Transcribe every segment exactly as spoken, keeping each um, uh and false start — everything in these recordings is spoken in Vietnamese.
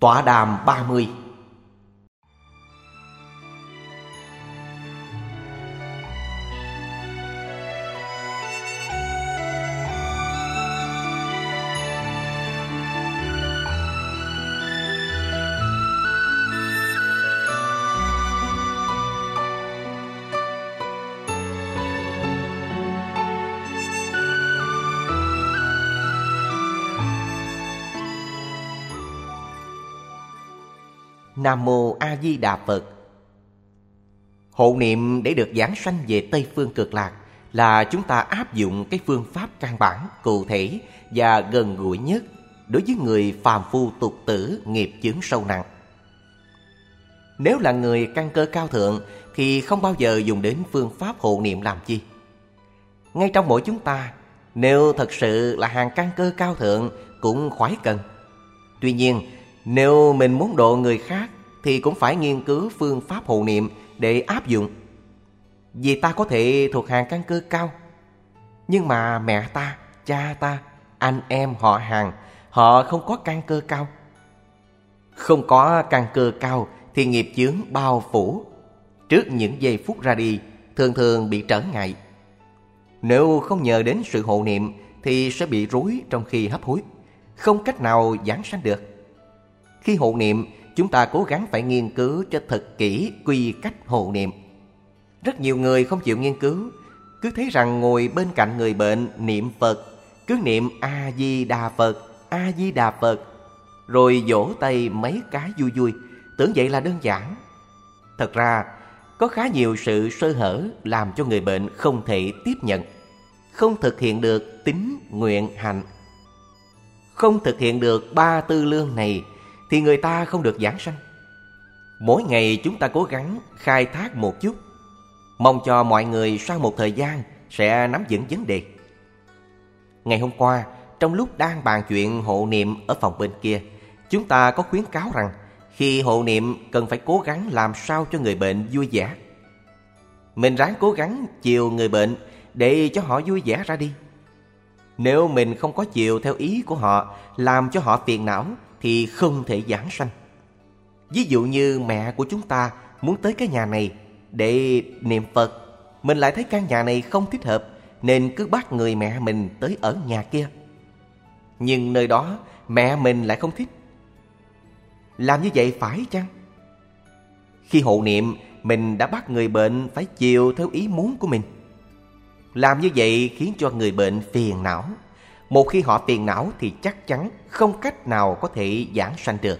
Tọa đàm ba mươi. Nam Mô A Di Đà Phật. Hộ niệm để được giảng sanh về Tây Phương Cực Lạc là chúng ta áp dụng cái phương pháp căn bản, cụ thể và gần gũi nhất đối với người phàm phu tục tử nghiệp chướng sâu nặng. Nếu là người căn cơ cao thượng thì không bao giờ dùng đến phương pháp hộ niệm làm chi. Ngay trong mỗi chúng ta, nếu thật sự là hàng căn cơ cao thượng cũng khoái cần. Tuy nhiên, nếu mình muốn độ người khác thì cũng phải nghiên cứu phương pháp hộ niệm để áp dụng. Vì ta có thể thuộc hàng căn cơ cao, nhưng mà mẹ ta, cha ta, anh em họ hàng, họ không có căn cơ cao. Không có căn cơ cao thì nghiệp chướng bao phủ. Trước những giây phút ra đi, thường thường bị trở ngại. Nếu không nhờ đến sự hộ niệm thì sẽ bị rối trong khi hấp hối, không cách nào giảng sanh được. Khi hộ niệm, chúng ta cố gắng phải nghiên cứu cho thật kỹ quy cách hộ niệm. Rất nhiều người không chịu nghiên cứu, cứ thấy rằng ngồi bên cạnh người bệnh niệm Phật, cứ niệm A-di-đà Phật, A-di-đà Phật, rồi vỗ tay mấy cái vui vui, tưởng vậy là đơn giản. Thật ra, có khá nhiều sự sơ hở làm cho người bệnh không thể tiếp nhận, không thực hiện được tín nguyện hạnh. Không thực hiện được ba tư lương này thì người ta không được giảng sanh. Mỗi ngày chúng ta cố gắng khai thác một chút, mong cho mọi người sau một thời gian sẽ nắm vững vấn đề. Ngày hôm qua, trong lúc đang bàn chuyện hộ niệm ở phòng bên kia, chúng ta có khuyến cáo rằng khi hộ niệm cần phải cố gắng làm sao cho người bệnh vui vẻ. Mình ráng cố gắng chiều người bệnh để cho họ vui vẻ ra đi. Nếu mình không có chiều theo ý của họ, làm cho họ phiền não, thì không thể giảng sanh. Ví dụ như mẹ của chúng ta muốn tới cái nhà này để niệm Phật, mình lại thấy căn nhà này không thích hợp nên cứ bắt người mẹ mình tới ở nhà kia. Nhưng nơi đó mẹ mình lại không thích. Làm như vậy phải chăng? Khi hộ niệm, mình đã bắt người bệnh phải chiều theo ý muốn của mình. Làm như vậy khiến cho người bệnh phiền não. Một khi họ phiền não thì chắc chắn không cách nào có thể giảng sanh được.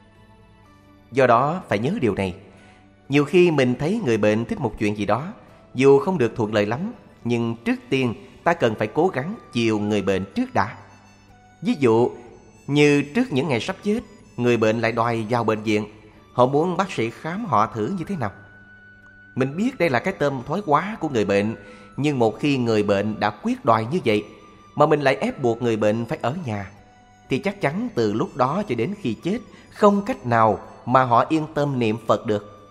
Do đó phải nhớ điều này. Nhiều khi mình thấy người bệnh thích một chuyện gì đó, dù không được thuận lợi lắm, nhưng trước tiên ta cần phải cố gắng chiều người bệnh trước đã. Ví dụ như trước những ngày sắp chết, người bệnh lại đòi vào bệnh viện. Họ muốn bác sĩ khám họ thử như thế nào. Mình biết đây là cái tâm thói quá của người bệnh, nhưng một khi người bệnh đã quyết đòi như vậy mà mình lại ép buộc người bệnh phải ở nhà, thì chắc chắn từ lúc đó cho đến khi chết không cách nào mà họ yên tâm niệm Phật được.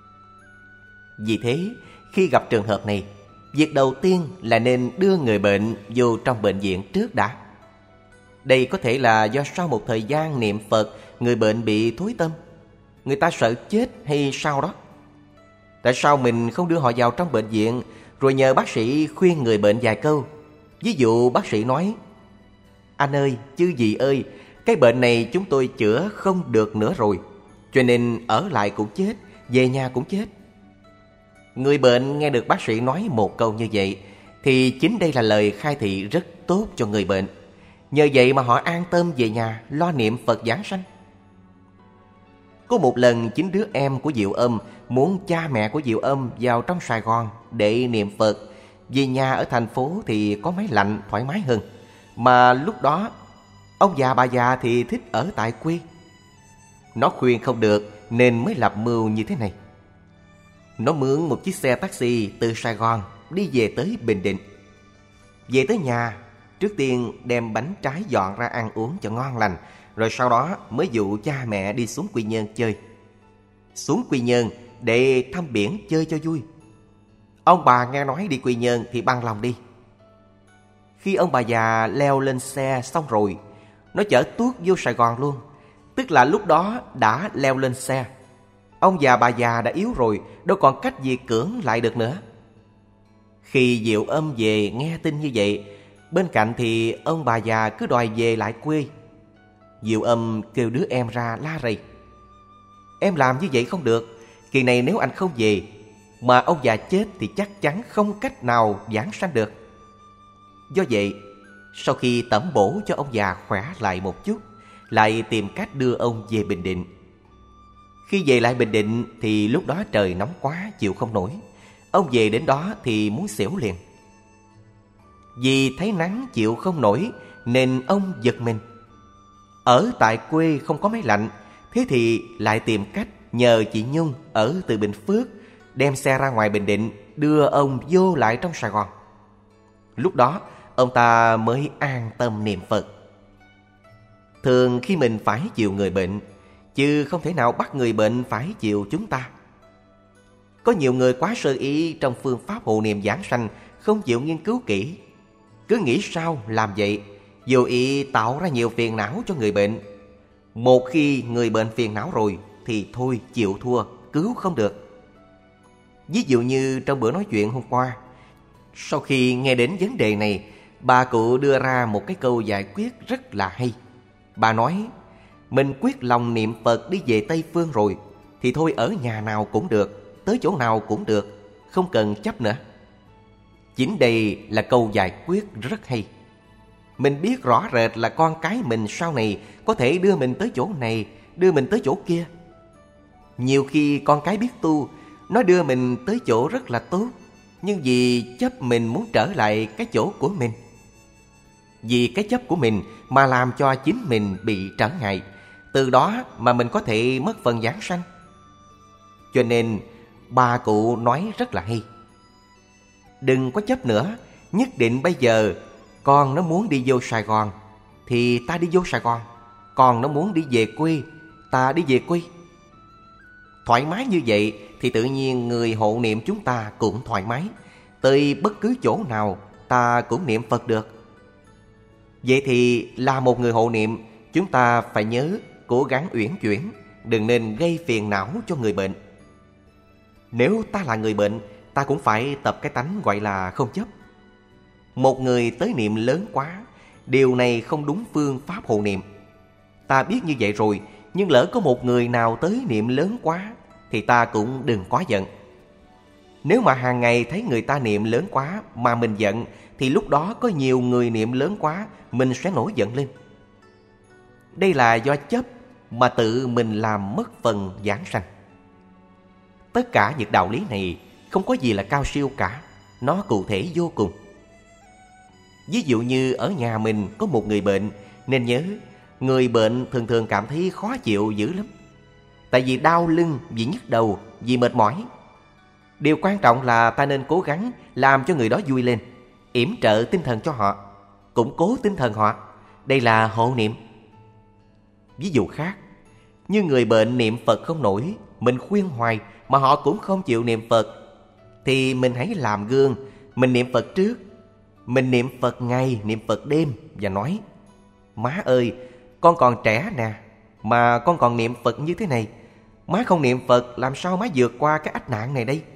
Vì thế, khi gặp trường hợp này, việc đầu tiên là nên đưa người bệnh vô trong bệnh viện trước đã. Đây có thể là do sau một thời gian niệm Phật, người bệnh bị thối tâm, người ta sợ chết hay sao đó. Tại sao mình không đưa họ vào trong bệnh viện rồi nhờ bác sĩ khuyên người bệnh vài câu? Ví dụ bác sĩ nói: anh ơi, chư vị ơi, cái bệnh này chúng tôi chữa không được nữa rồi, cho nên ở lại cũng chết, về nhà cũng chết. Người bệnh nghe được bác sĩ nói một câu như vậy thì chính đây là lời khai thị rất tốt cho người bệnh. Nhờ vậy mà họ an tâm về nhà lo niệm Phật giảng sanh. Có một lần chính đứa em của Diệu Âm muốn cha mẹ của Diệu Âm vào trong Sài Gòn để niệm Phật. Vì nhà ở thành phố thì có máy lạnh thoải mái hơn, mà lúc đó ông già bà già thì thích ở tại quê. Nó khuyên không được nên mới lập mưu như thế này. Nó mướn một chiếc xe taxi từ Sài Gòn đi về tới Bình Định. Về tới nhà, trước tiên đem bánh trái dọn ra ăn uống cho ngon lành, rồi sau đó mới dụ cha mẹ đi xuống Quy Nhơn chơi. Xuống Quy Nhơn để thăm biển chơi cho vui. Ông bà nghe nói đi Quy Nhơn thì bằng lòng đi. Khi ông bà già leo lên xe xong rồi, nó chở tuốt vô Sài Gòn luôn. Tức là lúc đó đã leo lên xe. Ông già bà già đã yếu rồi, đâu còn cách gì cưỡng lại được nữa. Khi Diệu Âm về nghe tin như vậy, bên cạnh thì ông bà già cứ đòi về lại quê. Diệu Âm kêu đứa em ra la rầy: "Em làm như vậy không được. Kỳ này nếu anh không về mà ông già chết thì chắc chắn không cách nào giảng sanh được." Do vậy, sau khi tẩm bổ cho ông già khỏe lại một chút, lại tìm cách đưa ông về Bình Định. Khi về lại Bình Định thì lúc đó trời nóng quá chịu không nổi. Ông về đến đó thì muốn xỉu liền. Vì thấy nắng chịu không nổi nên ông giật mình. Ở tại quê không có máy lạnh, thế thì lại tìm cách nhờ chị Nhung ở từ Bình Phước đem xe ra ngoài Bình Định đưa ông vô lại trong Sài Gòn. Lúc đó ông ta mới an tâm niệm Phật. Thường khi mình phải chịu người bệnh, chứ không thể nào bắt người bệnh phải chịu chúng ta. Có nhiều người quá sơ ý trong phương pháp hộ niệm giảng sanh, không chịu nghiên cứu kỹ, cứ nghĩ sao làm vậy, vô ý tạo ra nhiều phiền não cho người bệnh. Một khi người bệnh phiền não rồi thì thôi chịu thua, cứu không được. Ví dụ như trong bữa nói chuyện hôm qua, sau khi nghe đến vấn đề này, bà cụ đưa ra một cái câu giải quyết rất là hay. Bà nói: mình quyết lòng niệm Phật đi về Tây Phương rồi thì thôi ở nhà nào cũng được, tới chỗ nào cũng được, không cần chấp nữa. Chính đây là câu giải quyết rất hay. Mình biết rõ rệt là con cái mình sau này có thể đưa mình tới chỗ này, đưa mình tới chỗ kia. Nhiều khi con cái biết tu, nó đưa mình tới chỗ rất là tốt, nhưng vì chấp mình muốn trở lại cái chỗ của mình. Vì cái chấp của mình mà làm cho chính mình bị trở ngại, từ đó mà mình có thể mất phần giảng sanh. Cho nên bà cụ nói rất là hay: đừng có chấp nữa, nhất định bây giờ con nó muốn đi vô Sài Gòn thì ta đi vô Sài Gòn, còn nó muốn đi về quê, ta đi về quê. Thoải mái như vậy thì tự nhiên người hộ niệm chúng ta cũng thoải mái, tới bất cứ chỗ nào ta cũng niệm Phật được. Vậy thì là một người hộ niệm, chúng ta phải nhớ cố gắng uyển chuyển, đừng nên gây phiền não cho người bệnh. Nếu ta là người bệnh, ta cũng phải tập cái tánh gọi là không chấp. Một người tới niệm lớn quá, điều này không đúng phương pháp hộ niệm. Ta biết như vậy rồi, nhưng lỡ có một người nào tới niệm lớn quá thì ta cũng đừng quá giận. Nếu mà hàng ngày thấy người ta niệm lớn quá mà mình giận, thì lúc đó có nhiều người niệm lớn quá, mình sẽ nổi giận lên. Đây là do chấp mà tự mình làm mất phần giảng sanh. Tất cả những đạo lý này không có gì là cao siêu cả, nó cụ thể vô cùng. Ví dụ như ở nhà mình có một người bệnh, nên nhớ người bệnh thường thường cảm thấy khó chịu dữ lắm. Tại vì đau lưng, vì nhức đầu, vì mệt mỏi. Điều quan trọng là ta nên cố gắng làm cho người đó vui lên, yểm trợ tinh thần cho họ, củng cố tinh thần họ. Đây là hộ niệm. Ví dụ khác, như người bệnh niệm Phật không nổi, mình khuyên hoài mà họ cũng không chịu niệm Phật, thì mình hãy làm gương, mình niệm Phật trước. Mình niệm Phật ngày, niệm Phật đêm và nói: má ơi, con còn trẻ nè, mà con còn niệm Phật như thế này, má không niệm Phật làm sao má vượt qua cái ách nạn này đây?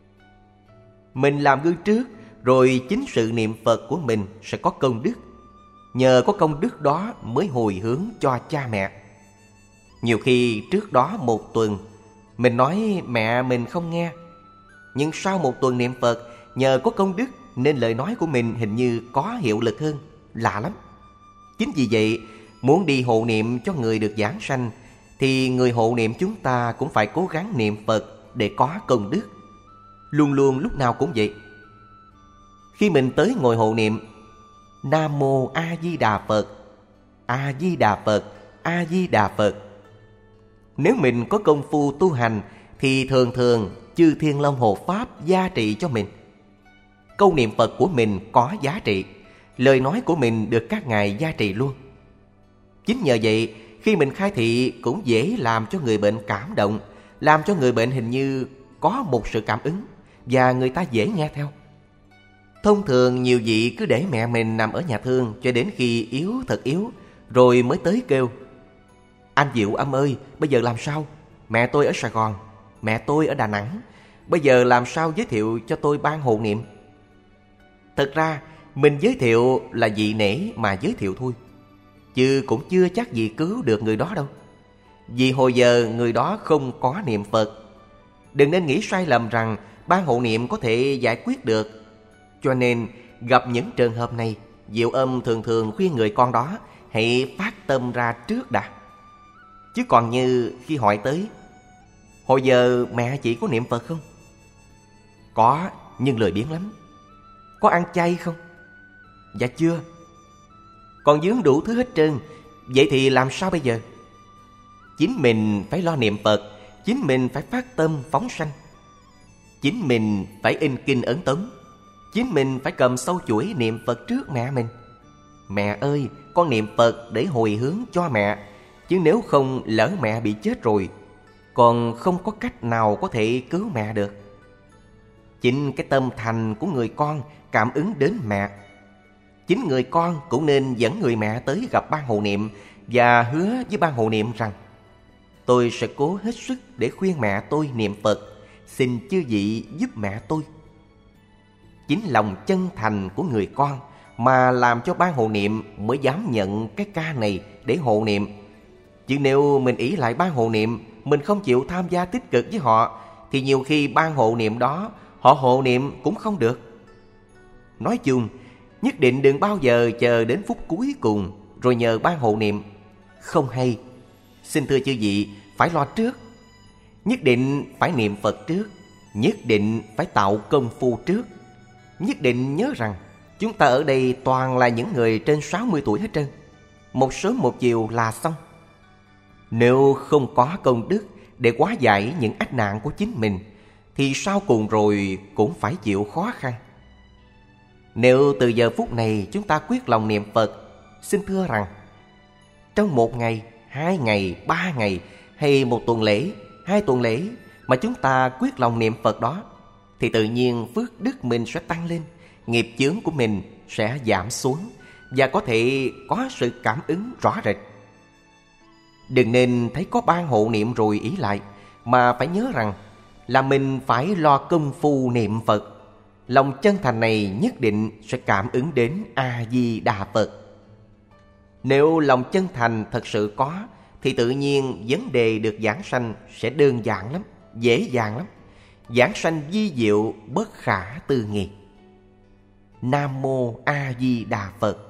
Mình làm gương trước, rồi chính sự niệm Phật của mình sẽ có công đức. Nhờ có công đức đó mới hồi hướng cho cha mẹ. Nhiều khi trước đó một tuần mình nói mẹ mình không nghe, nhưng sau một tuần niệm Phật, nhờ có công đức nên lời nói của mình hình như có hiệu lực hơn. Lạ lắm. Chính vì vậy, muốn đi hộ niệm cho người được giảng sanh, thì người hộ niệm chúng ta cũng phải cố gắng niệm Phật để có công đức. Luôn luôn lúc nào cũng vậy. Khi mình tới ngồi hộ niệm: Nam Mô A Di Đà Phật, A Di Đà Phật, A Di Đà Phật. Nếu mình có công phu tu hành thì thường thường chư Thiên Long Hộ Pháp gia trị cho mình. Câu niệm Phật của mình có giá trị, lời nói của mình được các ngài gia trị luôn. Chính nhờ vậy, khi mình khai thị cũng dễ làm cho người bệnh cảm động, làm cho người bệnh hình như có một sự cảm ứng, và người ta dễ nghe theo. Thông thường nhiều vị cứ để mẹ mình nằm ở nhà thương cho đến khi yếu thật yếu, rồi mới tới kêu: anh Anh Diệu Âm ơi, bây giờ làm sao? Mẹ tôi ở Sài Gòn, mẹ tôi ở Đà Nẵng. Bây giờ làm sao giới thiệu cho tôi ban hộ niệm? Thật ra mình giới thiệu là dị nể mà giới thiệu thôi, chứ cũng chưa chắc gì cứu được người đó đâu. Vì hồi giờ người đó không có niệm Phật. Đừng nên nghĩ sai lầm rằng ban hộ niệm có thể giải quyết được. Cho nên gặp những trường hợp này, Diệu Âm thường thường khuyên người con đó hãy phát tâm ra trước đã. Chứ còn như khi hỏi tới, hồi giờ mẹ chị có niệm Phật không? Có, nhưng lười biếng lắm. Có ăn chay không? Dạ chưa. Còn dướng đủ thứ hết trơn. Vậy thì làm sao bây giờ? Chính mình phải lo niệm Phật, chính mình phải phát tâm phóng sanh, chính mình phải in kinh ấn tống, chính mình phải cầm sâu chuỗi niệm Phật trước mẹ mình. Mẹ ơi, con niệm Phật để hồi hướng cho mẹ, chứ nếu không lỡ mẹ bị chết rồi, còn không có cách nào có thể cứu mẹ được. Chính cái tâm thành của người con cảm ứng đến mẹ. Chính người con cũng nên dẫn người mẹ tới gặp ban hộ niệm và hứa với ban hộ niệm rằng tôi sẽ cố hết sức để khuyên mẹ tôi niệm Phật, xin chư vị giúp mẹ tôi. Chính lòng chân thành của người con mà làm cho ban hộ niệm mới dám nhận cái ca này để hộ niệm. Chứ nếu mình ỷ lại ban hộ niệm, mình không chịu tham gia tích cực với họ, thì nhiều khi ban hộ niệm đó họ hộ niệm cũng không được. Nói chung, nhất định đừng bao giờ chờ đến phút cuối cùng rồi nhờ ban hộ niệm. Không hay. Xin thưa chư vị, phải lo trước. Nhất định phải niệm Phật trước, nhất định phải tạo công phu trước. Nhất định nhớ rằng chúng ta ở đây toàn là những người trên sáu mươi tuổi hết trơn. Một sớm một chiều là xong. Nếu không có công đức để hóa giải những ách nạn của chính mình, thì sau cùng rồi cũng phải chịu khó khăn. Nếu từ giờ phút này chúng ta quyết lòng niệm Phật, xin thưa rằng trong một ngày, hai ngày, ba ngày hay một tuần lễ, hai tuần lễ mà chúng ta quyết lòng niệm Phật đó, thì tự nhiên phước đức mình sẽ tăng lên, nghiệp chướng của mình sẽ giảm xuống và có thể có sự cảm ứng rõ rệt. Đừng nên thấy có ban hộ niệm rồi ý lại, mà phải nhớ rằng là mình phải lo công phu niệm Phật. Lòng chân thành này nhất định sẽ cảm ứng đến A-di-đà Phật. Nếu lòng chân thành thật sự có, thì tự nhiên vấn đề được giảng sanh sẽ đơn giản lắm, dễ dàng lắm. Giảng sanh vi diệu bất khả tư nghị. Nam Mô A Di Đà Phật.